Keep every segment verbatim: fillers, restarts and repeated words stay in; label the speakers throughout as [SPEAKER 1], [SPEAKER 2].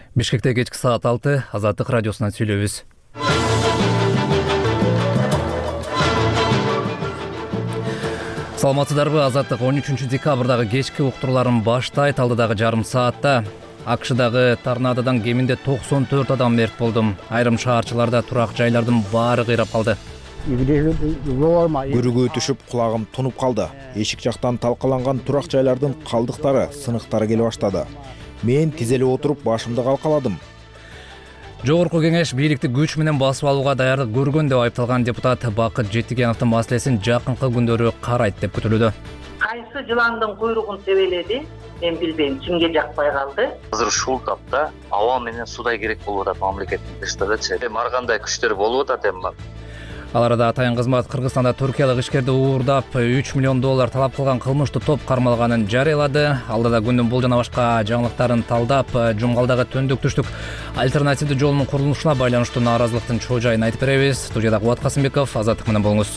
[SPEAKER 1] Бишкекте кечки саат алты Азаттык радиосунан сүйлөбүз. Саламатсыздарбы? Азаттык он үчүнчү декабрдагы кечки уктурууларын баштайт. Алдыдагы жарым саатта АКШдагы торнадодан кеминде токсон төрт адам мерт болду. Айрым шаарчыларда турак жайлардын баары кыйрап калды.
[SPEAKER 2] Көрүгө түшүп, кулагым тунуп калды. Эшик жактан талкаланган турак жайлардын калдыктары, сыныктары келе баштады. Мен тизелип отуруп башымды калкаладым.
[SPEAKER 1] Жогорку кеңеш бийликти күч менен басып алууга даярдык көргөн деп айыпталган депутат Бакыт Жетигеновдун маселесин жакынкы күндөрү карайт деп күтүлүүдө.
[SPEAKER 3] Кайсы жыландын куйругун себеледи, мен билбейм, кимге жакпай калды.
[SPEAKER 4] Азыр ушул тапта аба менен судай керек болуп атат мамлекеттин тыштыгычы. Эми ар кандай күчтөр болуп атат эми.
[SPEAKER 1] Ал арада атайын кызмат Кыргызстанда туркиялык ишкерди уурдап үч миллион доллар талап кылган кылмыштуу топ кармалганын жарыялады. Алдыда күндүн бул жана башка жаңылыктарын талдап, Жумгалдагы төндүк түштүк альтернативдүү жолдун курулушуна байланыштуу нааразылыктын чоо жайын айтып беребиз. Студияда Кубат Касымбеков, Азаттык менен болуңуз.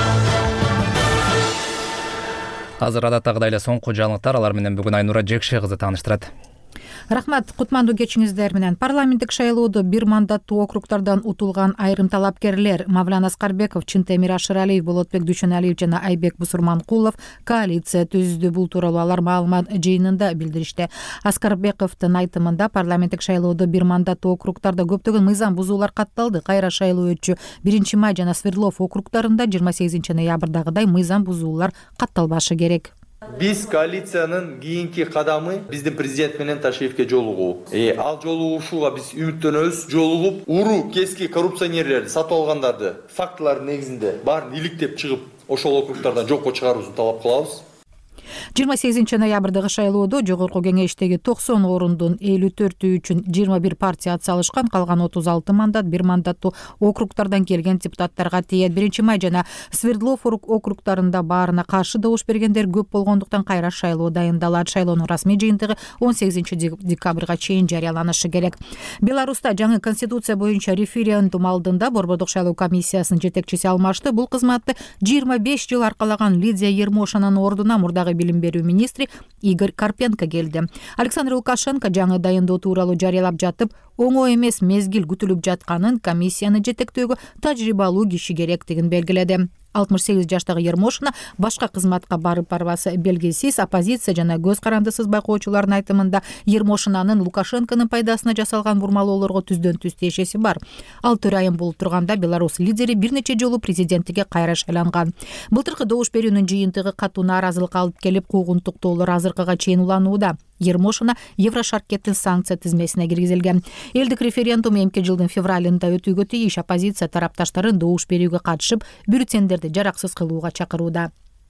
[SPEAKER 1] Азыр адаттагыдай эле соңку жаңылыктар, алар менен бүгүн Айнура Жекше кызы тааныштырат.
[SPEAKER 5] Рахмат, кутмандуу кечиңиздер менен. Парламенттик шайлоодо бир мандаттуу округдардан утулган айрым талапкерлер Мавлан Аскарбеков, Чынтемир Ашыралиев, Болотбек Дүйшөналиев жана Айбек Бусурманкулов коалиция түздү. Бул тууралуу алар маалымат жыйынында билдиришти. Аскарбековдун айтымында парламенттик шайлоодо бир мандаттуу округдарда көптөгөн мыйзам бузуулар катталды. Кайра шайлоо өтчү биринчи май жана Свердлов округдарында жыйырма сегизинчи ноябрдагыдай мыйзам бузуулар катталбашы керек.
[SPEAKER 6] Биз коалициянын кийинки кадамы биздин президент менен Ташиевке жолугуу. Э, ал жолугушууга биз үмүттөнөбүз. Жолугуп, уру кески коррупционерлерди, сатып алгандарды фактылардын негизинде баарын иликтеп чыгып, ошол округдардан жокко чыгаруусун талап кылабыз.
[SPEAKER 5] жыйырма сегизинчи ноябрдагы шайлоодо жогорку кеңештеги токсон орундун элүү төртү үчүн жыйырма бир партия атсалышкан. Калган отуз алты мандат бир мандаттуу округдардан келген депутаттарга тиет. Биринчи май жана Свердлов округдарында баарына каршы добуш бергендер көп болгондуктан кайра шайлоо дайындалат. Шайлоонун расмий жыйынтыгы он сегизинчи декабрга чейин жарыяланышы керек. Беларуста жаңы конституция боюнча референдум алдында Борбордук шайлоо комиссиясынын жетекчиси алмашты. Бул кызматты жыйырма беш жыл аркалаган Лидия Ермошинанын ордуна мурдагы билим берүү министри Игорь Карпенко келди. Александр Лукашенко жаңы дайындоо тууралуу жарыялап жатып, оңой эмес мезгил күтүлүп жатканын, комиссияны жетектөөгө тажрыйбалуу киши керектигин белгиледи. алтымыш сегиз жаштагы Ермошина башка кызматка барып барбасы белгисиз. Оппозиция жана көз карандысыз байкоочулардын айтымында Ермошинанын Лукашенконун пайдасына жасалган бурмалоолорго түздөн түз тиешеси бар. Ал төрайым болуп турганда Беларусь лидери бир нече жолу президенттикке кайра шайланган. Былтыркы добуш берүүнүн жыйынтыгы катуу нааразылык алып келип, куугунтуктоолор азыркыга чейин уланууда. Ермошина Еврошаркеттин санкция тизмесине киргизилген. Элдик референдум эмки жылдын февралында өтүүгө тийиш. Оппозиция тарапташтарын добуш берүүгө катышып, бюллетендерди жараксыз кылууга чакырууда.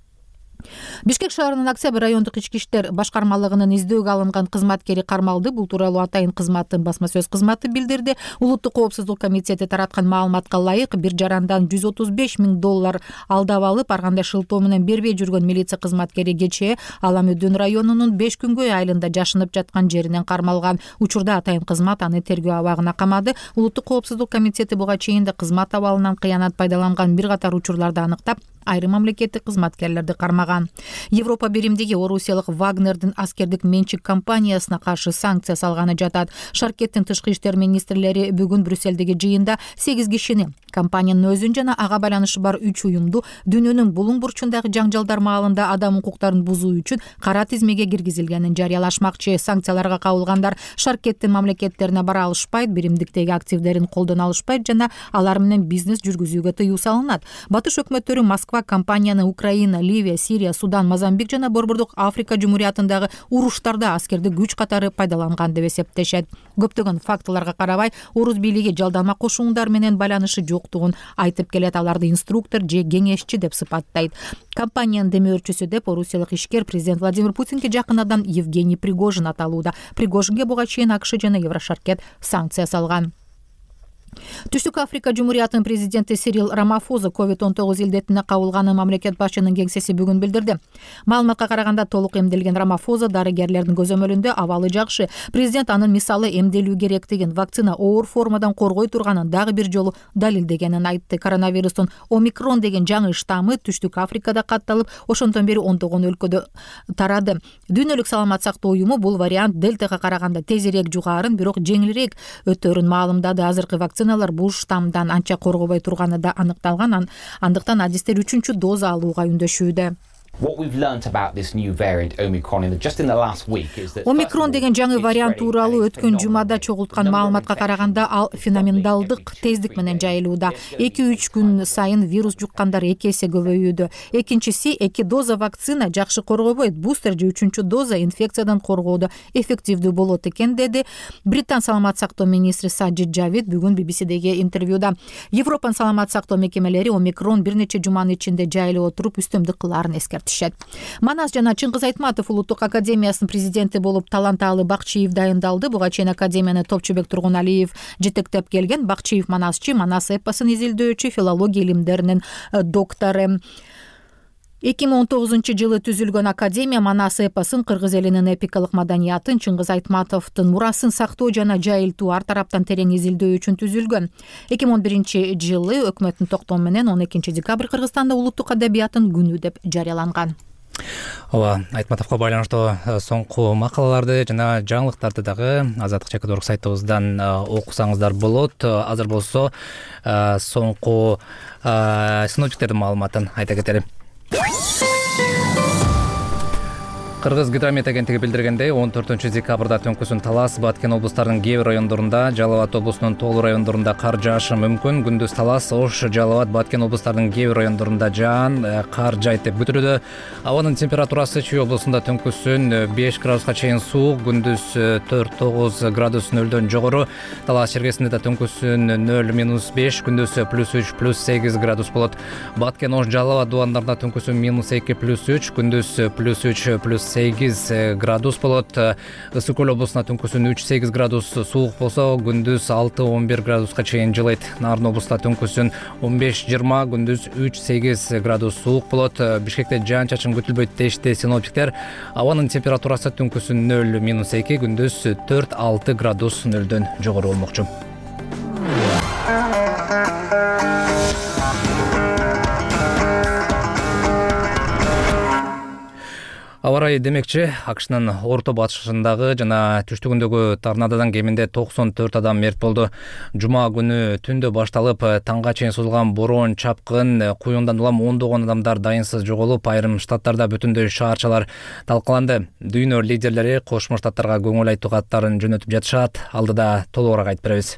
[SPEAKER 5] Бишкек шаарынын Октябрь райондук ички иштер башкармалыгынын издөөгө алынган кызматкери кармалды. Бул тууралуу атайын кызматтын басма сөз кызматы билдирди. Улуттук коопсуздук комитети тараткан маалыматка ылайык, бир жарандан жүз отуз беш миң доллар алдап алып, ар кандай шылтоо менен бербей жүргөн милиция кызматкери кечээ Ала Мөдөн районунун беш күнгөй айылында жашынып жаткан жеринен кармалган. Учурда атайын кызмат аны тергөө абагына камады. Улуттук коопсуздук комитети буга чейин кызмат абалынан кыянат пайдаланган бир катар учурларды аныктап, айрым мамлекеттик кызматкерлерди кармаган. Европа биримдиги Орусиялык Вагнердин аскердик менчик компаниясына каршы санкция салганы жатат. Шаркеттин тышкы иштер министрлери бүгүн Брюссельдеги жыйында сегиз кишини, компаниянын өзүн жана ага байланышы бар үч уюмду дүйнөнүн булуң бурчундагы жаңжалдар маалында адам укуктарын бузуу үчүн кара тизмеге киргизилгенин жарыялашмакчы. Санкцияларга кабылгандар Шаркеттин мамлекеттерине бара алышпайт, биримдиктеги активдерин колдоно алышпайт жана алар менен бизнес жүргүзүүгө тыюу салынат. Батыш өкмөттөрү Москва компанияны Украина, Ливия, Сирия, Судан, Мозамбик жана Борбордук Африка Жумуриятындагы уруштарда аскерди күч катары пайдаланган деп эсептешет. Көптөгөн фактыларга карабай, орус бийлиги жалданма кошуундар менен байланышы жоктугун айтып келет. Аларды инструктор же кеңешчи деп сыпаттайт. Компаниянын демөөрчүсү деп орусиялык ишкер президент Владимир Путинге жакын адам Евгений Пригожин аталууда. Пригожинге буга чейин АКШ жана Еврошаркет санкция салган. Түштүк Африка Жумуриятынын президенти Сирил Рамафоза ковид он тогуз илдетине кабылганын мамлекет башчынын кеңсеси бүгүн билдирди. Маалыматка караганда толук эмделген Рамафоза дарыгерлердин көзөмөлүндө абалы жакшы. Президент анын мисалы эмделүү керектигин, вакцина оор формадан коргой турганын дагы бир жолу далилдегенин айтты. Коронавирустун омикрон деген жаңы штаммы Түштүк Африкада катталып, ошондон бери он тогуз өлкөдө тарады. Дүйнөлүк саламат сактоо уюму бул вариант дельтага караганда тезирээк жугаарын, бирок жеңилирээк өтөөрүн маалымдады. Азыркы вакциналар бул штаммдан анча коргобой турганы да аныкталган, андыктан адистер үчүнчү доза алууга үндөшүүдө. Омикрон деген жаңы вариант тууралуу өткөн жумада чогулткан маалыматка караганда ал феноменалдык тездик менен жайылууда. эки үч күн сайын вирус жуккандар эки эсе көбөйүүдө. Экинчиси, эки доза вакцина жакшы коргобойт. Бустер же үчүнчү доза инфекциядан коргоодо эффективдүү болот экен, деди Британ саламат сактоо министри Саджид Джавид бүгүн би би си-деги интервьюда. Европанын саламат сактоо мекемелери омикрон бир нече жуманын ичинде жайылып отуруп үстөмдүк кылаарын эскертишет. Манас жана Чыңгыз Айтматов Улуттук академиясынын президенти болуп Таланталы Бакчиев дайындалды. Буга чейин академияны Топчубек Тургуналиев жетектеп келген. Бакчиев манасчы, манас эпосун изилдөөчү, филология илимдеринин доктору. эки миң он тогузунчу жылы түзүлгөн академия манас эпосун, кыргыз элинин эпикалык маданиятын, Чыңгыз Айтматовдун мурасын сактоо жана жайылтуу ар тараптан терең изилдөө үчүн түзүлгөн. эки миң он биринчи жылы өкмөттүн токтому менен он экинчи декабрь Кыргызстанда улуттук адабияттын күнү деп жарыяланган.
[SPEAKER 1] Ооба, Айтматовго байланыштуу соңку макалаларды жана жаңылыктарды дагы Азаттык чекит орг сайтыбыздан окусаңыздар болот. Азыр болсо соңку синоптиктердин маалыматын айта кетели. Кыргыз гидромет агенттиги билдиргендей, он төртүнчү декабрда түнкүсүн Талас, Баткен облустарынын кээ бир райондорунда, Жалал Абад облусунун тоолуу райондорунда кар жаашы мүмкүн. Күндүз Талас, Ош, Жалал Абад, Баткен облустарынын кээ бир райондорунда жаан, кар жайт деп күтүлүүдө. Абанын температурасы Чүй облусунда түнкүсүн беш градуска чейин суук, күндүз төрт тогуз градус нөлдөн жогору. Талас чергесинде да түнкүсүн нөл минус беш, күндүз плюс үч плюс сегиз градус болот. Баткен, Ош, Жалал Абад дубандарында түнкүсүн минус эки плюс үч, күндүз плюс үч плюс сегиз градус болот. Ысык көл облусуна түнкүсүн үч сегиз градус суук болсо, күндүз алты он бир градуска чейин жылыйт. Нарын облусунда түнкүсүн он беш жыйырма, күндүз үч сегиз градус суук болот. Бишкекте жаан чачын күтүлбөйт дешти синоптиктер. Абанын температурасы түнкүсүн нөл минус эки, күндүз төрт алты градус нөлдөн жогору болмокчу. Аба ырайы демекчи, АКШнын орто батышындагы жана түштүгүндөгү торнадодан кеминде токсон төрт адам мерт болду. Жума күнү түндө башталып, таңга чейин созулган бороон, чапкын, куюндан улам ондогон адамдар дайынсыз жоголуп, айрым штаттарда бүтүндөй шаарчалар талкаланды. Дүйнө лидерлери Кошмо Штаттарга көңүл айтуу каттарын жөнөтүп жатышат. Алдыда толугураак айтып беребиз.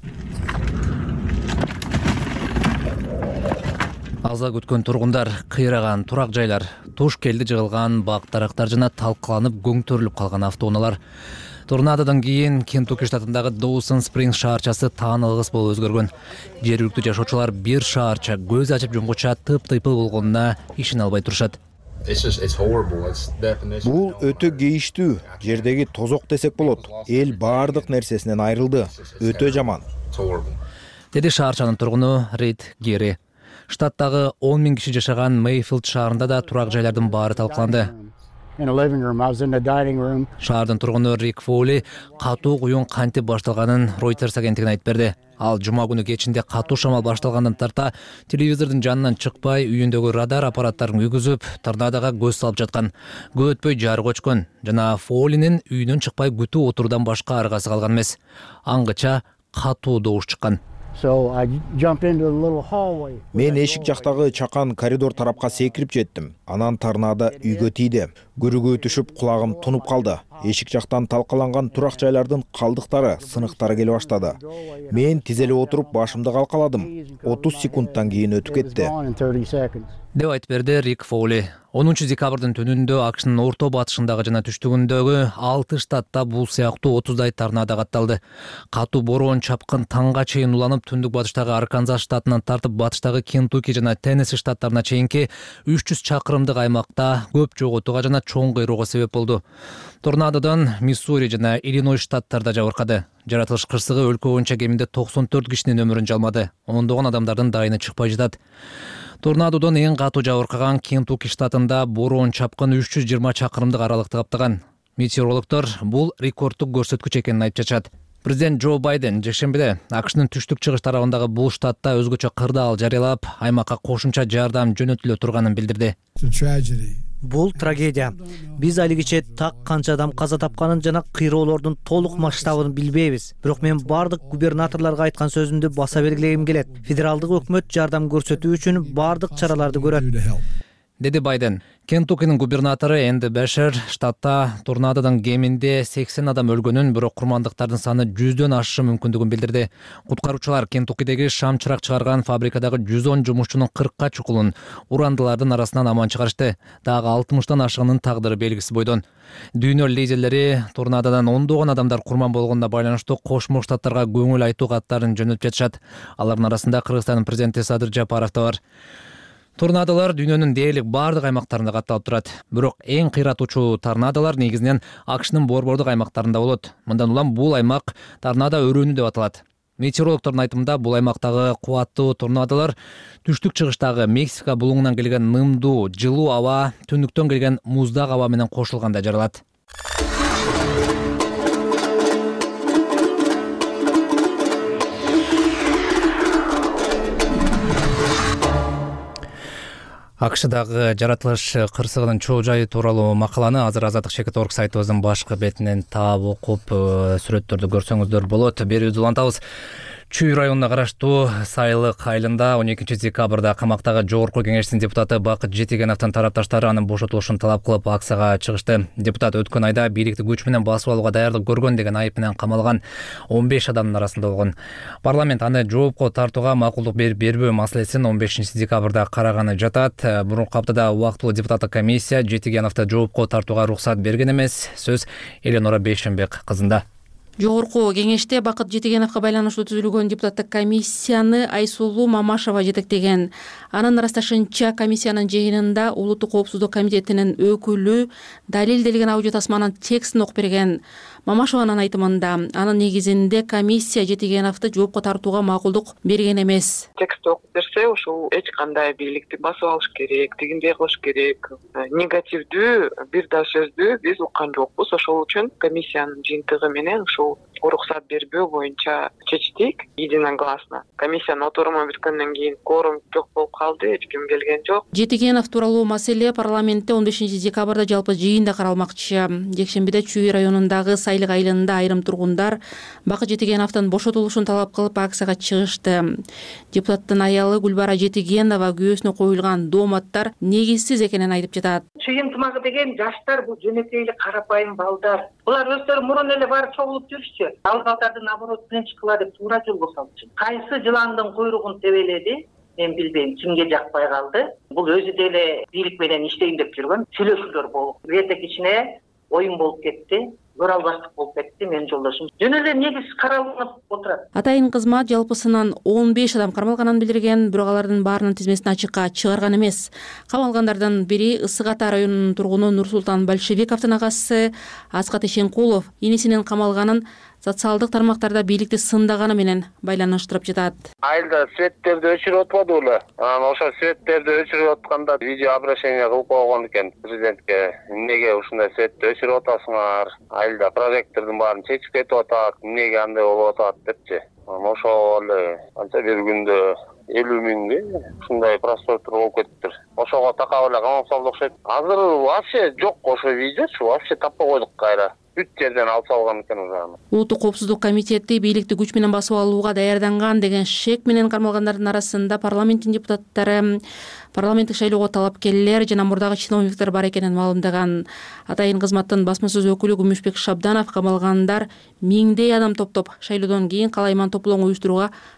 [SPEAKER 1] Аза күткөн тургундар, кыйраган турак жайлар, туш келди жыгылган бак дарактар жана талкаланып көңтөрүлүп калган автоунаалар. Торнадодан кийин Кентукки штатындагы Доусон Спрингс шаарчасы таанылгыс болуп өзгөргөн. Жергиликтүү жашоочулар бир шаарча көз ачып жумгуча тып-тыйпыл болгонуна ишене албай турушат.
[SPEAKER 2] Бул өтө кейиштүү, жердеги тозок десек болот. Эл баардык нерсесинен айрылды. Өтө жаман.
[SPEAKER 1] Деди шаарчанын тургуну Рид Гери. Штаттагы он миң киши жашаган Мейфилд шаарында да турак жайлардын баары талкаланды. Шаардын тургуну Рик Фоули катуу куюн кантип башталганын Reuters агенттигине айтып берди. Ал жума күнү кечинде катуу шамал башталгандан тарта телевизордун жанынан чыкпай, үйүндөгү радар аппараттарын күйгүзүп, торнадога көз салып жаткан. Көп өтпөй жарык өчкөн жана Фоулинин үйүнөн чыкпай күтүү отуруудан башка аргасы калган эмес. Аңгыча катуу добуш чыккан.
[SPEAKER 2] Мен эшик жактагы чакан коридор тарапка секирип жеттим. Анан торнадо үйгө тийди. Күрүгө түшүп, кулагым тунуп калды. Эшик жактан талкаланган турак жайлардын калдыктары, сыныктары келе баштады. Мен тизелеп отуруп башымды калкаладым. отуз секундтан кийин өтүп кетти.
[SPEAKER 1] деп айтып берди Рик Фоули. онунчу декабрдын түнүндө АКШнын орто батышындагы жана түштүгүндөгү алты штатта бул сыяктуу отуздай торнадо катталды. Катуу бороон, чапкын таңга чейин уланып, түндүк батыштагы Арканзас штатынан тартып батыштагы Кентукки жана Теннесси штаттарына чейинки үч жүз чакырымдык аймакта көп жоготууга жана чоң кыйроого себеп болду. Торнадо Торнадодан Миссури жана Иллинойс штаттарда жабыркады. Жаратылыш кырсыгы өлкө боюнча кеминде токсон төрт кишинин өмүрүн жалмады. Ондогон адамдардын дайыны чыкпай жатат. Торнадодон эң катуу жабыркаган Кентукки штатында бороон чапкын үч жүз жыйырма чакырымдык аралыкты каптаган. Метеорологдор бул рекордтук көрсөткүч экенин айтып жатышат. Президент Джо Байден жекшембиде АКШнын түштүк-чыгыш тарабындагы бул штатта өзгөчө кырдаал жарыялап, аймакка кошумча жардам жөнөтүлө турганын билдирди.
[SPEAKER 7] Бул трагедия. Биз алигиче так канча адам каза тапканын жана кыйроолордун толук масштабын билбейбиз. Бирок мен бардык губернаторлорго айткан сөзүмдү баса белгилегим келет. Федералдык өкмөт жардам көрсөтүү үчүн бардык чараларды көрөт,
[SPEAKER 1] деди Байден. Кентуккинин губернатору Энди Бешер штатта торнадодан кеминде сексен адам өлгөнүн, бирок курмандыктардын саны жүздөн ашышы мүмкүндүгүн билдирди. Куткаруучулар Кентуккидеги шам чырак чыгарган фабрикадагы жүз он жумушчунун кыркка чукулун урандылардын арасынан аман чыгарышты. Дагы алтымыштан ашыгынын тагдыры белгисиз бойдон. Дүйнө лидерлери торнадодан ондогон адамдар курман болгонуна байланыштуу Кошмо Штаттарга көңүл айтуу каттарын жөнөтүп жатышат. Алардын арасында Кыргызстандын президенти Садыр Жапаров да бар. Торнадолар дүйнөнүн дээрлик бардык аймактарында катталып турат. Бирок эң кыйратуучу торнадолар негизинен АКШнын борбордук аймактарында болот. Мындан улам бул аймак торнадо өрөөнү деп аталат. Метеорологдордун айтымында бул аймактагы кубаттуу торнадолар түштүк-чыгыштагы Мексика булуңунан келген нымдуу, жылуу аба, түндүктөн келген муздак аба менен кошулганда жаралат. АКШдагы жаратылыш кырсыгынын чоо жайы тууралуу макаланы азыр Азаттык чекит точка орг сайтыбыздын башкы бетинен таап окуп, сүрөттөрдү көрсөңүздөр болот. Берүүбүздү улантабыз. Чүй районуна караштуу Сайлык айылында он экинчи декабрда камактагы Жогорку Кеңештин депутаты Бакыт Жетигеновдун тарапташтары анын бошотулушун талап кылып акцияга чыгышты. Депутат өткөн айда бийликти күч менен басып алууга даярдык көргөн деген айып менен камалган он беш адамдын арасында болгон. Парламент аны жоопко тартууга макулдук берип бербөө маселесин он бешинчи декабрда караганы жатат. Мурунку аптада убактылуу депутаттык комиссия Жетигеновду жоопко тартууга уруксат берген эмес. Сөз Эленора Бейшенбек кызында.
[SPEAKER 8] Жогорку кеңеште Бакыт Жетигеновго байланыштуу түзүлгөн депутаттык комиссияны Айсулуу Мамашева жетектеген. Анын ырасташынча, комиссиянын жыйынында Улуттук коопсуздук комитетинин өкүлү далилделген аудио тасманын текстин окуп берген. Мамашеванын айтымында, анын негизинде комиссия Жетигеновду жоопко тартууга макулдук берген эмес.
[SPEAKER 9] Текст окуп берсе, ушул эч кандай бийликти басып алыш керек, тигиндей кылыш керек, негативдүү бир да сөздү биз уккан жокпуз. Ошол үчүн комиссиянын жыйынтыгы менен ушул уруксат бербөө боюнча чечтик единогласно. Комиссиянын отуруму бүткөндөн кийин кворум жок болуп калды, эч ким келген жок.
[SPEAKER 8] Жетигенов тууралуу маселе парламентте он бешинчи декабрда жалпы жыйында каралмакчы. Жекшембиде Чүй районундагы Сайлык айылында айрым тургундар Бакыт Жетигеновдун бошотулушун талап кылып акцияга чыгышты. Депутаттын аялы Гүлбара Жетигенова күйөөсүнө коюлган дооматтар негизсиз экенин айтып жатат.
[SPEAKER 3] Чүй ынтымагы деген жаштар, бул жөнөкөй эле карапайым балдар. Булар өздөрү мурун эле барып чогулуп жүрүшчү. Ал балдарды наоборот менен чыккыла деп туура жолго салчу. Кайсы жыландын куйругун тебеледи, мен билбейм, кимге жакпай калды. Бул өзү деле бийлик менен иштейм деп жүргөн сүйлөшүүлөр болуп, бирде кичине оюн болуп кетти. Көрө албастык болуп кетти менин жолдошум. Жөн эле негиз каралып отурат.
[SPEAKER 8] Атайын кызмат жалпысынан он беш адам кармалганын билдирген, бирок алардын баарынын тизмесин ачыкка чыгарган эмес. Камалгандардын бири Ысык Ата районунун тургуну Нурсултан Большевиковдун агасы Аскат Ишенкулов инисинин камалганын социалдык тармактарда бийликти сындаганы менен байланыштырып жатат.
[SPEAKER 10] Айылда светтерди өчүрүп атпадыбы? Анан ошо светтерди өчүрүп атканда видео обращение кылып койгон экен президентке. Эмнеге ушундай светти өчүрүп атасыңар? Айылда прожектордун баарын чечип кетип атат. Эмнеге андай болуп атат депчи. Анан ошо эле канча бир күндө элүү миңге ушундай просмотр болуп кетиптир. Ошого такап эле камап салды окшойт. Азыр вообще жок ошо видеочу, вообще таппай койдук кайра. Бүт жерден алып салган экен узаны.
[SPEAKER 8] Улуттук коопсуздук комитети бийликти күч менен басып алууга даярданган деген шек менен кармалгандардын арасында парламенттин депутаттары, парламенттик шайлоого талапкерлер жана мурдагы чиновниктер бар экенин маалымдаган. Атайын кызматтын басма сөз өкүлү Күмүшбек Шабданов камалгандар миңдей адам топтоп шайлоодон кийин калайман топлоону уюштурууга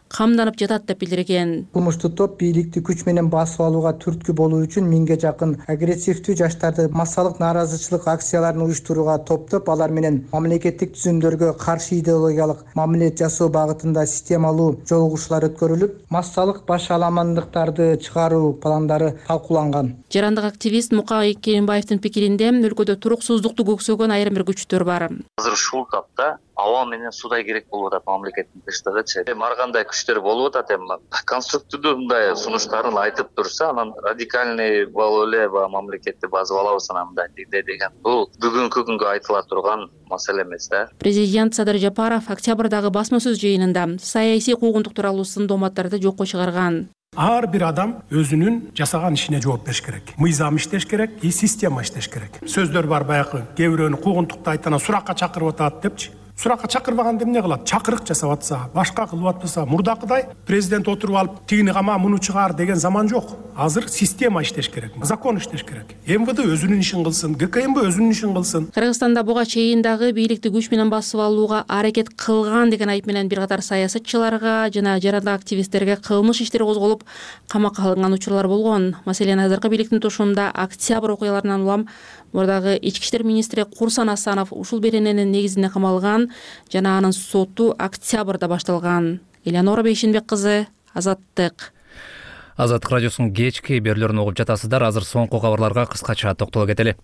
[SPEAKER 8] камданып жатат деп билдирген.
[SPEAKER 11] Кылмыштуу топ бийликти күч менен басып алууга түрткү болуу үчүн миңге жакын агрессивдүү жаштарды массалык нааразычылык акцияларын уюштурууга топтоп, алар менен мамлекеттик түзүмдөргө каршы идеологиялык мамилет жасоо багытында системалуу жолугушуулар өткөрүлүп, массалык баш аламандыктарды чыгаруу пландары талкууланган.
[SPEAKER 8] Жарандык активист Мука Керимбаевдин пикиринде өлкөдө туруксуздукту көксөгөн айрым бир күчтөр бар.
[SPEAKER 4] Азыр ушул тапта аба менен суда керек болуп атат мамлекеттин тынчтыгычы. Эми ар кандай күчтөр болуп атат, эми конструктивдүү мындай сунуштарын айтып турса, анан радикальный болуп эле мамлекетти басып алабыз анан мындай деген. Бул бүгүнкү күнгө айтыла турган маселе эмес да.
[SPEAKER 8] Президент Садыр Жапаров октябрдагы басма сөз жыйынында саясий куугунтук тууралуу сын дооматтарды жокко чыгарган.
[SPEAKER 12] Ар бир адам өзүнүн жасаган ишине жооп бериш керек. Мыйзам иштеш керек, и система иштеш керек. Сөздөр бар баягы, кээ бирөөнү куугунтукта айтканда суракка чакырып атат депчи. Суракка чакырбаганда эмне кылат? Чакырык жасап атса, башка кылып атпаса, мурдакыдай президент отуруп алып, тигини кама, муну чыгар деген заман жок. Азыр система иштеш керек, закон иштеш керек. эм вэ дэ өзүнүн ишин кылсын, гэ ка эм бэ өзүнүн ишин кылсын.
[SPEAKER 8] Кыргызстанда буга чейин дагы бийликти күч менен басып алууга аракет кылган деген айып менен бир катар саясатчыларга жана жарандык активисттерге кылмыш иштери козголуп, камакка алынган учурлар болгон. Маселен, азыркы бийликтин тушуунда октябрь окуяларынан улам мурдагы ички иштер министри Курсан Асанов ушул берененин негизинде камалган жана анын соту октябрда башталган. Элеонора Бейшенбек кызы, Азаттык.
[SPEAKER 1] Азаттык радиосунун кечки берүүлөрүн угуп жатасыздар. Азыр соңку кабарларга кыскача токтоло кетели.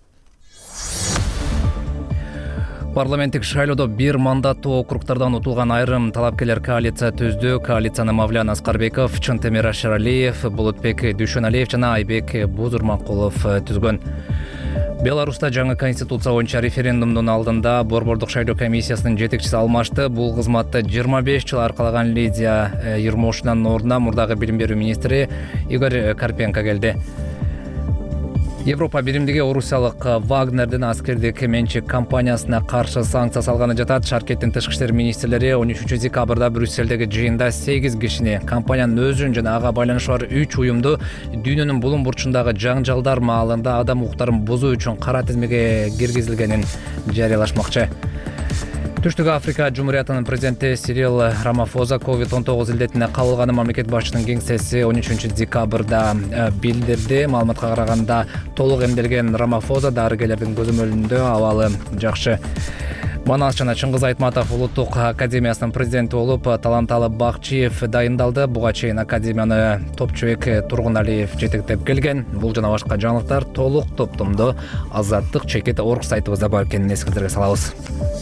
[SPEAKER 1] Парламенттик шайлоодо бир мандаттуу округдардан утулган айрым талапкерлер коалиция түздү. Коалицияны Мавлян Аскарбеков, Чынтемир Ашыралиев, Булутбек Дүйшөналиев жана Айбек Бузурманкулов түзгөн. Беларуста жаңы конституция боюнча референдумдун алдында Борбордук шайлоо комиссиясынын жетекчиси алмашты. Бул кызматты жыйырма беш жыл аркалаган Лидия Ермошинанын ордуна мурдагы билим берүү министри Игорь Карпенко келди. Европа биримдиги орусиялык Вагнердин аскердик менчик компаниясына каршы санкция салганы жатат. Шаркеттин тышкы иштер министрлери он үчүнчү декабрда Брюссельдеги жыйында сегиз кишини, компаниянын өзүн жана ага байланышы бар үч уюмду дүйнөнүн булуң бурчундагы жаңжалдар маалында адам укуктарын бузуу үчүн кара тизмеге киргизилгенин жарыялашмакчы. Түштүк Африка Жумуриятынын президенти Сирил Рамафоза ковид он тогуз илдетине кабылганы мамлекет башчысынын кеңсеси он үчүнчү декабрда билдирди. Маалыматка караганда толук эмделген Рамафоза дарыгерлердин көзөмөлүндө абалы жакшы. Манас жана Чыңгыз Айтматов улуттук академиясынын президенти болуп, Таланталы Бакчиев дайындалды. Буга чейин академияны Топчубек Тургуналиев жетектеп келген. Бул жана башка жаңылыктар толук топтомдо Азаттык чекит орг сайтыбызда бар экенин эсиңиздерге салабыз.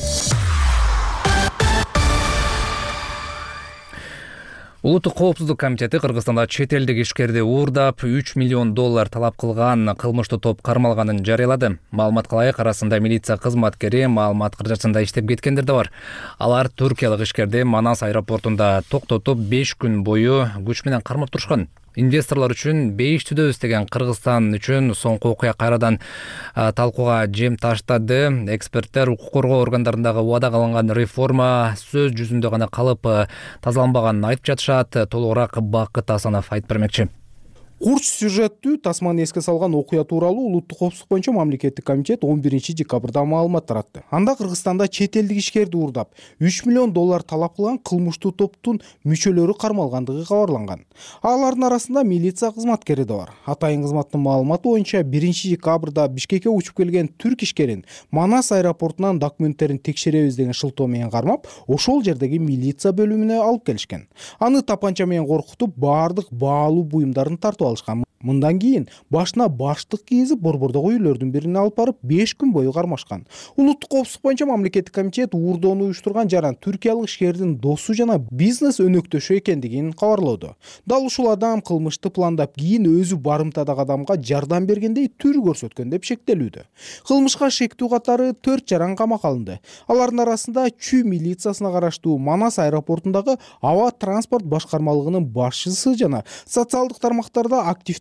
[SPEAKER 1] Улуттук коопсуздук комитети Кыргызстанда чет элдик ишкерди уурдап үч миллион доллар талап кылган кылмыштуу топ кармалганын жарыялады. Маалыматка ылайык, арасында милиция кызматкери, маалымат каражатында иштеп кеткендер да бар. Алар туркиялык ишкерди Манас аэропортунда токтотуп беш күн бою күч менен кармап турушкан. Инвесторлор үчүн бейиш түзөбүз деген Кыргызстан үчүн соңку окуя кайрадан талкууга жем таштады. Эксперттер укук коргоо органдарындагы убада кылынган реформа сөз жүзүндө гана калып тазаланбаганын айтып жатышат. Толугураак Бакыт Асанов айтып бермекчи.
[SPEAKER 2] Курч сюжеттүү тасманы эске салган окуя тууралуу улуттук коопсуздук боюнча мамлекеттик комитет он биринчи декабрда маалымат таратты. Анда Кыргызстанда чет элдик ишкерди уурдап үч миллион доллар талап кылган кылмыштуу топтун мүчөлөрү кармалгандыгы кабарланган. Алардын арасында милиция кызматкери да бар. Атайын кызматтын маалыматы боюнча биринчи декабрда Бишкекке учуп келген түрк ишкерин Манас аэропортунан документтерин текшеребиз деген шылтоо менен кармап, ошол жердеги милиция бөлүмүнө алып келишкен. Аны тапанча менен коркутуп, баардык баалуу буюмдарын тартып алышкан. Мындан кийин башына баштык кийизип, борбордогу үйлөрдүн бирине алып барып беш күн бою кармашкан. Улуттук коопсуздук боюнча мамлекеттик комитет уурдоону уюштурган жаран түркиялык ишкердин досу жана бизнес өнөктөшү экендигин кабарлоодо. Дал ушул адам кылмышты пландап, кийин өзү барымтадагы адамга жардам бергендей түр көрсөткөн деп шектелүүдө. Кылмышка шектүү катары төрт жаран камакка алынды. Алардын арасында Чүй милициясына караштуу Манас аэропортундагы аба транспорт башкармалыгынын башчысы жана социалдык тармактарда активдүү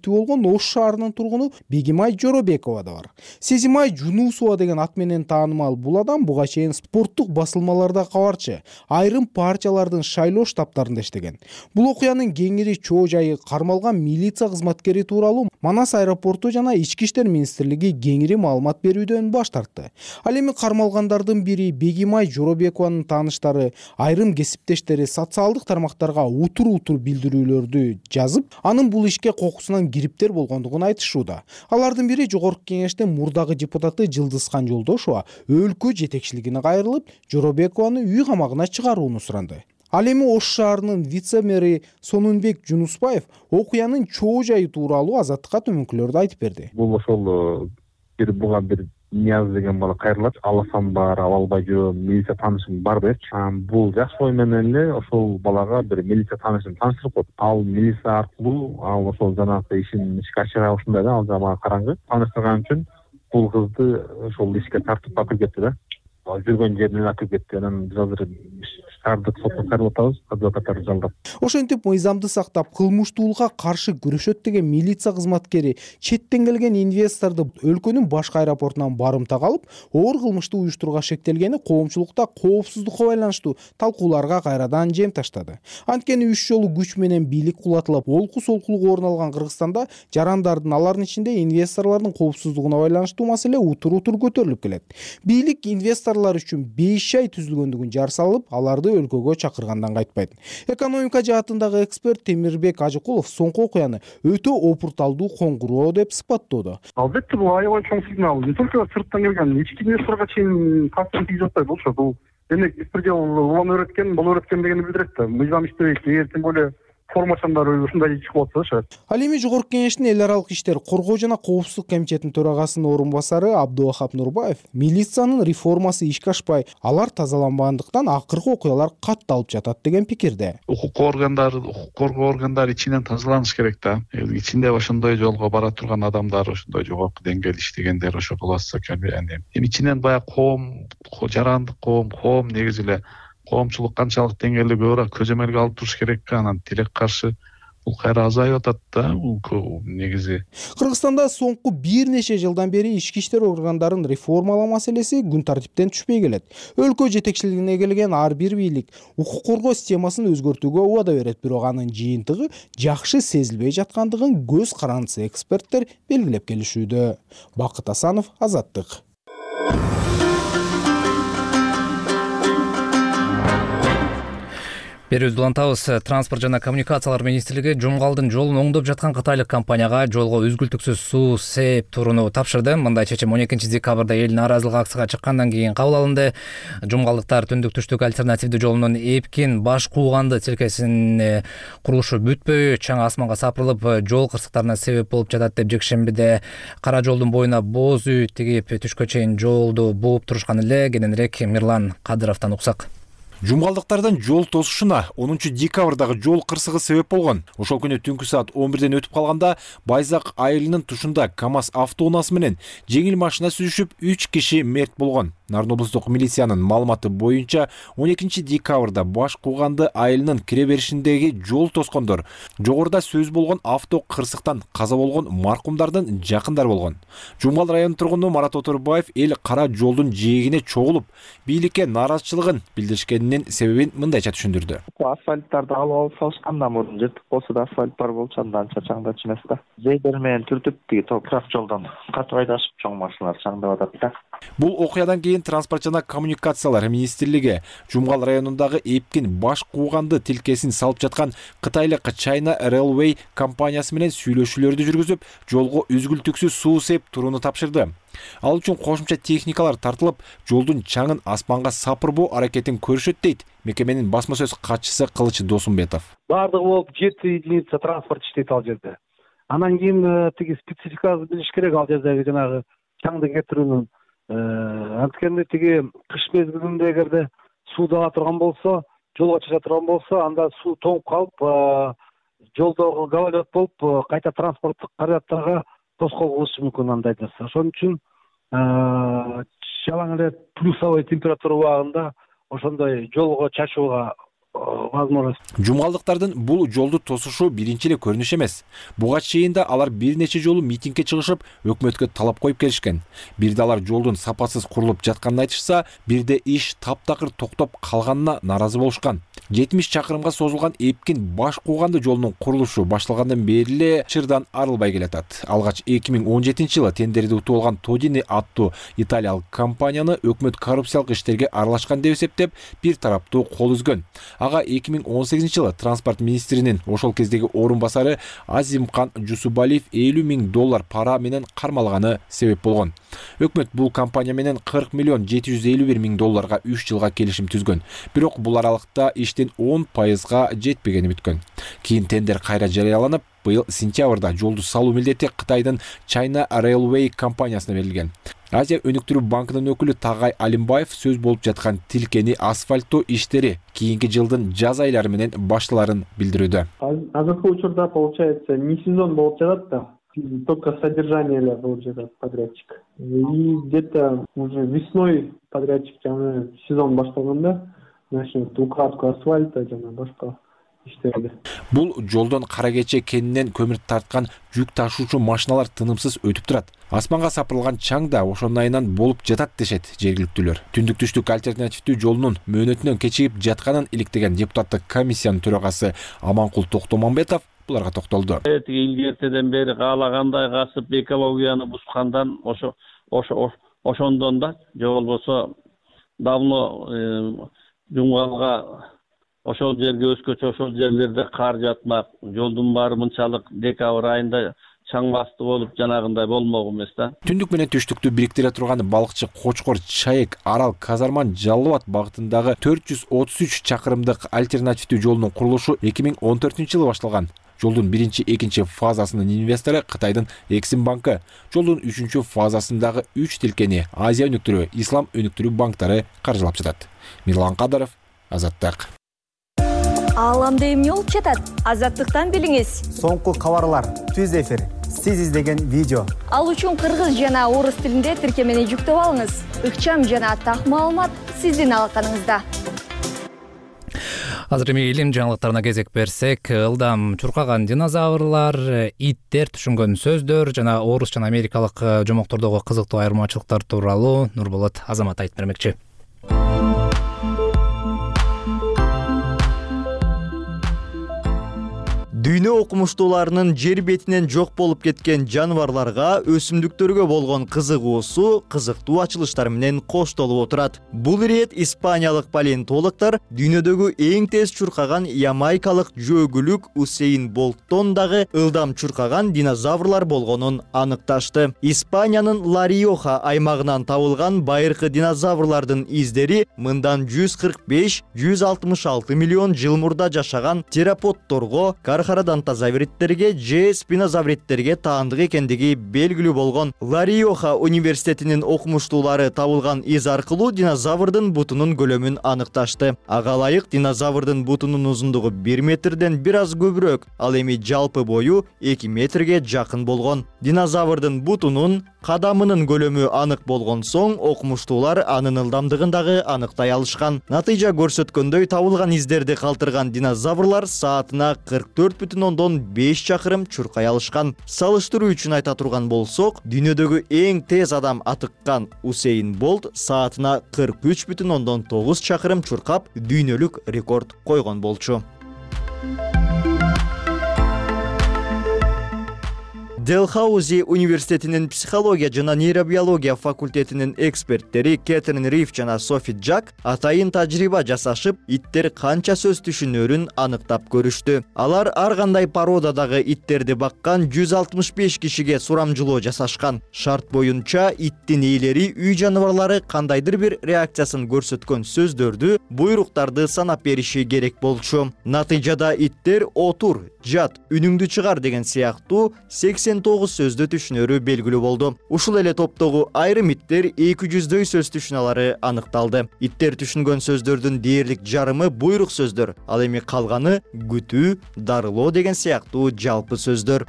[SPEAKER 2] элчи болгон Ош шаарынын тургуну Бегимай Жоробекова да бар. Сезимай Жунусова деген ат менен таанымал бул адам буга чейин спорттук басылмаларда кабарчы, айрым партиялардын шайлоо штабтарында иштеген. Бул окуянын кеңири чоо жайы кармалган милиция кызматкери тууралуу Манас аэропорту жана Ички иштер министрлиги кеңири маалымат берүүдөн баш тартты. Ал эми кармалгандардын бири Бегимай Жоробекованын тааныштары, айрым кесиптештери социалдык тармактарга утур-утур билдирүүлөрдү жазып, анын бул ишке кокусунан кириптер болгондугун айтышууда. Алардын бири жогорку кеңештин мурдагы депутаты Жылдызхан Жолдошова өлкө жетекчилигине кайрылып, Жоробекованы үй камагына чыгарууну суранды. Ал эми Ош шаарынын вице-мэри Сонунбек Жунусбаев окуянын чоо жайы тууралуу Азаттыкка төмөнкүлөрдү айтып берди.
[SPEAKER 13] Бул ошол бир буга бир Нияз деген бала кайрылат, аласам бар, ала албай жүрөм, милиция таанышым бар депчи. Бул жакшы ой менен эле ошол балага бир милиция таанышын тааныштырып коет. Ал милиция аркылуу ал ошол жанагы ишин ишке ашыра ушундай да, ал жамаа караңгы. Тааныштырган үчүн бул кызды ошол ишке тартып алып кетти да. Жүргөн жеринен алып кетти. Анан биз азыр шаардык сотко кайрылып атабыз, адвокаттарды жалдап.
[SPEAKER 2] Ошентип мыйзамды сактап, кылмыштуулукка каршы күрөшөт деген милиция кызматкери четтен келген инвесторду өлкөнүн башка аэропортунан барымтага алып, оор кылмышты уюштурууга шектелгени коомчулукта коопсуздукка байланыштуу талкууларга кайрадан жем таштады. Анткени үч жолу күч менен бийлик кулатылып, олку-солкулук орун алган Кыргызстанда жарандардын, алардын ичинде инвесторлордун коопсуздугуна байланыштуу маселе утур-утур көтөрүлүп келет. Бийлик инвесторлор үчүн беш ай түзүлгөндүгүн жар салып, аларды өлкөгө чакыргандан кайтпайт. Экономика жаатындагы эксперт Темирбек Ажыкулов соңку окуяны өтө опурталдуу коңгуроо деп сыпаттоодо.
[SPEAKER 14] Албетте бул аябай чоң сигнал. Не только сырттан келген, ички инвесторго чейин таасир тийип жатпайт болчу. Бул демек беспредел улам өйрөткөн, бул өйрөткөн дегенди билдирет да. Мыйзам иштебейт, эгер тем более формачандар ушундай чыгып атса шарт.
[SPEAKER 2] Ал эми жогорку кеңештин эл аралык иштер коргоо жана коопсуздук комитетинин төрагасынын орун басары Абдуахап Нурбаев милициянын реформасы ишке ашпай, алар тазаланбагандыктан акыркы окуялар катталып жатат деген пикирде.
[SPEAKER 15] Укук органдары, укук коргоо органдары ичинен тазаланыш керек да. Ичинде ошондой жолго бара турган адамдар, ошондой жогорку деңгээлде иштегендер ошо кыласыза эми ичинен баягы коом, жарандык коом, коом негизи эле коомчулук канчалык деңгээлде көбүрөөк көзөмөлгө алып туруш керек, анан тилек каршы бул кайра азайып атат да, бул негизи.
[SPEAKER 2] Кыргызстанда соңку бир нече жылдан бери ички иштер органдарын реформалоо маселеси күн тартиптен түшпөй келет. Өлкө жетекчилигине келген ар бир бийлик укук коргоо системасын өзгөртүүгө убада берет, бирок анын жыйынтыгы жакшы сезилбей жаткандыгын көз карандысы эксперттер белгилеп келишүүдө. Бакыт Асанов, Азаттык.
[SPEAKER 1] Берүүбүздү улантабыз. Транспорт жана коммуникациялар министрлиги Жумгалдын жолун оңдоп жаткан кытайлык компанияга жолго үзгүлтүксүз суу сээп турууну тапшырды. Мындай чечим он экинчи декабрда эл нааразылык акцияга чыккандан кийин кабыл алынды. Жумгалдыктар түндүк түштүк альтернативдүү жолунун Эпкин Баш Кууганды тилкесинин курулушу бүтпөй, чаң асманга сапырылып, жол кырсыктарына себеп болуп жатат деп жекшембиде Кара жолдун боюна боз үй тигип түшкө чейин жолду бууп турушкан эле. Кененирээк Мирлан Кадыровдон уксак.
[SPEAKER 2] Жумгалдыктардын жол тосушуна онунчу декабрдагы жол кырсыгы себеп болгон. Ошол күнү түнкү саат он бирден өтүп калганда Байзак айылынын тушунда КамАЗ автоунаасы менен жеңил машина сүзүшүп үч киши мерт болгон. Нарын облустук милициянын маалыматы боюнча он экинчи декабрда Баш Кууганды айылынын кире беришиндеги жол тоскондор жогоруда сөз болгон авто кырсыктан каза болгон маркумдардын жакындары болгон. Жумгал районунун тургуну Марат Оторбаев эл кара жолдун жээгине чогулуп, бийликке нааразычылыгын билдиришкенин себебин мындайча түшүндүрдү.
[SPEAKER 16] Асфальттарды алып алып салышкандан мурун жыртык болсо да асфальт бар болчу, андан чачаңдачу эмес да. Жейдер менен түртүп тиги топурак жолдон катып айдашып чоң машиналар чаңдап атат да.
[SPEAKER 2] Бул окуядан кийин транспорт жана коммуникациялар министрлиги Жумгал районундагы Эпкин Баш Кууганды тилкесин салып жаткан кытайлык China Railway компаниясы менен сүйлөшүүлөрдү жүргүзүп, жолго үзгүлтүксүз суу сээп турууну тапшырды. Ал үчүн кошумча техникалар тартылып, жолдун чаңын асманга сапырбоо аракетин көрүшөт дейт мекеменин басма сөз катчысы Кылыч Досумбетов.
[SPEAKER 17] Бардыгы болуп жети единица транспорт иштейт ал жерде. Анан кийин тиги спецификасын билиш керек ал жердеги жанагы чаңды кетирүүнүн. Анткени тиги кыш мезгилинде эгерде суу ага турган болсо, жолго чыга турган болсо, анда суу тоңуп калып, жолдогу гололед болуп, кайта транспорттук каражаттарга тоскоол болушу мүмкүн андай нерсе. Ошон үчүн жалаң эле плюсовой температура убагында ошондой жолго чачууга возможность.
[SPEAKER 18] Жумгалдыктардын бул жолду тосушу биринчи эле көрүнүш эмес. Буга чейин да алар бир нече жолу митингге чыгышып, өкмөткө талап коюп келишкен. Бирде алар жолдун сапасыз курулуп жатканын айтышса, бирде иш таптакыр токтоп калганына наразы болушкан. жетимиш чакырымга созулган Эпкин баш кууганды жолунун курулушу башталгандан бери эле чырдан арылбай келатат. Алгач эки миң он жетинчи жылы тендерди утуп алган Тодини аттуу италиялык компанияны өкмөт коррупциялык иштерге аралашкан деп эсептеп, бир тараптуу кол үзгөн. Ага эки миң он сегизинчи жылы транспорт министринин ошол кездеги орун басары Азимкан Жусубалиев элүү миң доллар пара менен кармалганы себеп болгон. Өкмөт бул компания менен кырк миллион жети жүз элүү бир миң долларга үч жылга келишим түзгөн. Бирок бул аралыкта иштин он пайызга жетпегени бүткөн. Кийин тендер кайра жарыяланып, быйыл сентябрда жолду салуу милдети Кытайдын China Railway компаниясына берилген. Азия өнүктүрүү банкынын өкүлү Тагай Алимбаев сөз болуп жаткан тилкени асфальттоо иштери кийинки жылдын жаз айлары менен башталарын билдирүүдө.
[SPEAKER 19] Азыркы учурда получается не сезон болуп жатат да, только содержание эле кылып жатат подрядчик. И где-то уже весной подрядчик жана сезон башталганда начнет укладку асфальта жана башка иштерди.
[SPEAKER 18] Бул жолдон кара кече кенинен көмүр тарткан жүк ташуучу машиналар тынымсыз өтүп турат. Асманга сапырылган чаң да ошонун айынан болуп жатат дешет жергиликтүүлөр. Түндүк түштүк альтернативдүү жолунун мөөнөтүнөн кечигип жатканын иликтеген депутаттык комиссиянын төрагасы Аманкул Токтомамбетов буларга токтолду.
[SPEAKER 20] Тиги илгертеден бери каалагандай касып экологияны бускандан ошо ошо ошондон да же болбосо давно жумгалга ошол жерге өзгөчө ошол жерлерде кар жатмак, жолдун баары мынчалык декабрь айында чаң басты болуп жанагындай болмок эмес да.
[SPEAKER 18] Түндүк менен түштүктү бириктире турган балыкчы Кочкор Чаек Арал Казарман Жалал Абад багытындагы төрт жүз отуз үч чакырымдык альтернативдүү жолунун курулушу эки миң он төртүнчү жылы башталган. Жолдун биринчи, экинчи фазасынын инвестору Кытайдын Эксим банкы, жолдун үчүнчү фазасындагы үч тилкени Азия өнүктүрүү, Ислам өнүктүрүү банктары каржылап жатат. Мирлан Кадаров, Азаттык.
[SPEAKER 21] Ааламда эмне болуп жатат? Азаттыктан билиңиз.
[SPEAKER 22] Соңку кабарлар, түз эфир, сиз издеген видео.
[SPEAKER 21] Ал үчүн кыргыз жана орус тилинде тиркемени жүктөп алыңыз. Ыкчам жана так маалымат сиздин алаканыңызда.
[SPEAKER 1] Азыр эми илим жаңылыктарына кезек берсек, ылдам чуркаган динозаврлар, иттер түшүнгөн сөздөр жана орус жана америкалык жомоктордогу кызыктуу айырмачылыктар тууралуу Нурболот Азамат айтып бермекчи.
[SPEAKER 22] Дүйнө окумуштууларынын жер бетинен жок болуп кеткен жаныбарларга өсүмдүктөргө болгон кызыгуусу кызыктуу ачылыштар менен коштолуп отурат. Бул ирет испаниялык палеонтологдор дүйнөдөгү эң тез чуркаган ямайкалык жөөгүлүк Усейн Болттон дагы ылдам чуркаган динозаврлар болгонун аныкташты. Испаниянын Ла-Риоха аймагынан табылган байыркы динозаврлардын издери мындан жүз кырк беш — жүз алтымыш алты миллион жыл мурда жашаган тераподторго, кархарадонтозавриттерге же спинозавриттерге таандык экендиги белгилүү болгон. Ла-Риоха университетинин окумуштуулары табылган из аркылуу динозаврдын бутунун көлөмүн аныкташты. Ага ылайык динозаврдын бутунун узундугу бир метрден бир аз көбүрөөк, ал эми жалпы бою эки метрге жакын болгон. Динозаврдын бутунун кадамынын көлөмү анык болгон соң окумуштуулар анын ылдамдыгын дагы аныктай алышкан. Натыйжа көрсөткөндөй, табылган издерди калтырган динозаврлар саатына кырк төрт бүтүн ондон беш чакырым чуркай алышкан. Салыштыруу үчүн айта турган болсок, дүйнөдөгү эң тез адам атыккан Усейн Болт саатына кырк үч бүтүн ондон тогуз чакырым чуркап, дүйнөлүк рекорд койгон болчу. Делхаузи университетинин психология жана нейробиология факультетинин эксперттери Кэтрин Риф жана Софи Джак атайын тажрыйба жасашып, иттер канча сөз түшүнөрүн аныктап көрүштү. Алар ар кандай породадагы иттерди баккан жүз алтымыш беш кишиге сурамжылоо жасашкан. Шарт боюнча иттин ээлери үй жаныбарлары кандайдыр бир реакциясын көрсөткөн сөздөрдү, буйруктарды санап бериши керек болчу. Натыйжада иттер отур, жат, үнүңдү чыгар деген сыяктуу сексен тогуз сөздү түшүнөрү белгилүү болду. Ушул эле топтогу айрым иттер эки жүздөй сөз түшүнөлөрү аныкталды. Иттер түшүнгөн сөздөрдүн дээрлик жарымы буйрук сөздөр, ал эми калганы күтүү, дарылоо деген сыяктуу жалпы сөздөр.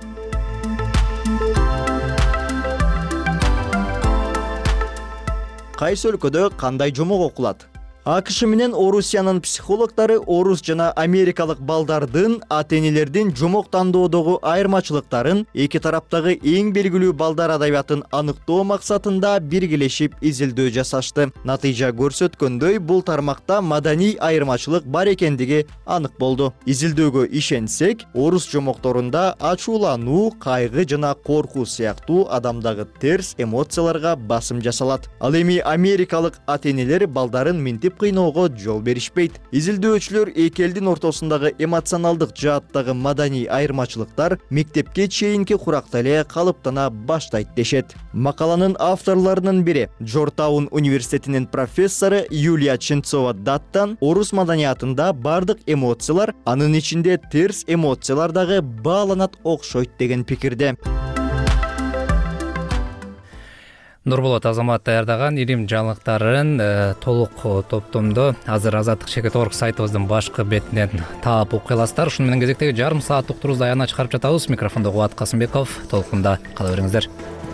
[SPEAKER 22] Кайсы өлкөдө кандай жомок окулат? АКШ менен Орусиянын психологдору орус жана америкалык балдардын ата энелердин жомок тандоодогу айырмачылыктарын, эки тараптагы эң белгилүү балдар адабиятын аныктоо максатында биргелешип изилдөө жасашты. Натыйжа көрсөткөндөй, бул тармакта маданий айырмачылык бар экендиги анык болду. Изилдөөгө ишенсек, орус жомокторунда ачуулануу, кайгы жана коркуу сыяктуу адамдагы терс эмоцияларга басым жасалат. Ал эми америкалык ата энелер балдарын минтип кыйноого жол беришпейт. Изилдөөчүлөр эки элдин ортосундагы эмоционалдык жааттагы маданий айырмачылыктар мектепке чейинки куракта эле калыптана баштайт дешет. Макаланын авторлорунун бири Джорджтаун университетинин профессору Юлия Ченцова-Даттан орус маданиятында бардык эмоциялар, анын ичинде терс эмоциялар дагы бааланат окшойт деген пикирде.
[SPEAKER 1] Нурболот Азамат даярдаган ирим жаңылыктарын толук топтомдо азыр Азаттык чекит орг сайтыбыздын башкы бетинен таап окуй аласыздар. Ушуну менен кезектеги жарым саат уктурубузду аягына чыгарып жатабыз. Микрофондо Кубат Касымбеков. Толкунда кала бериңиздер.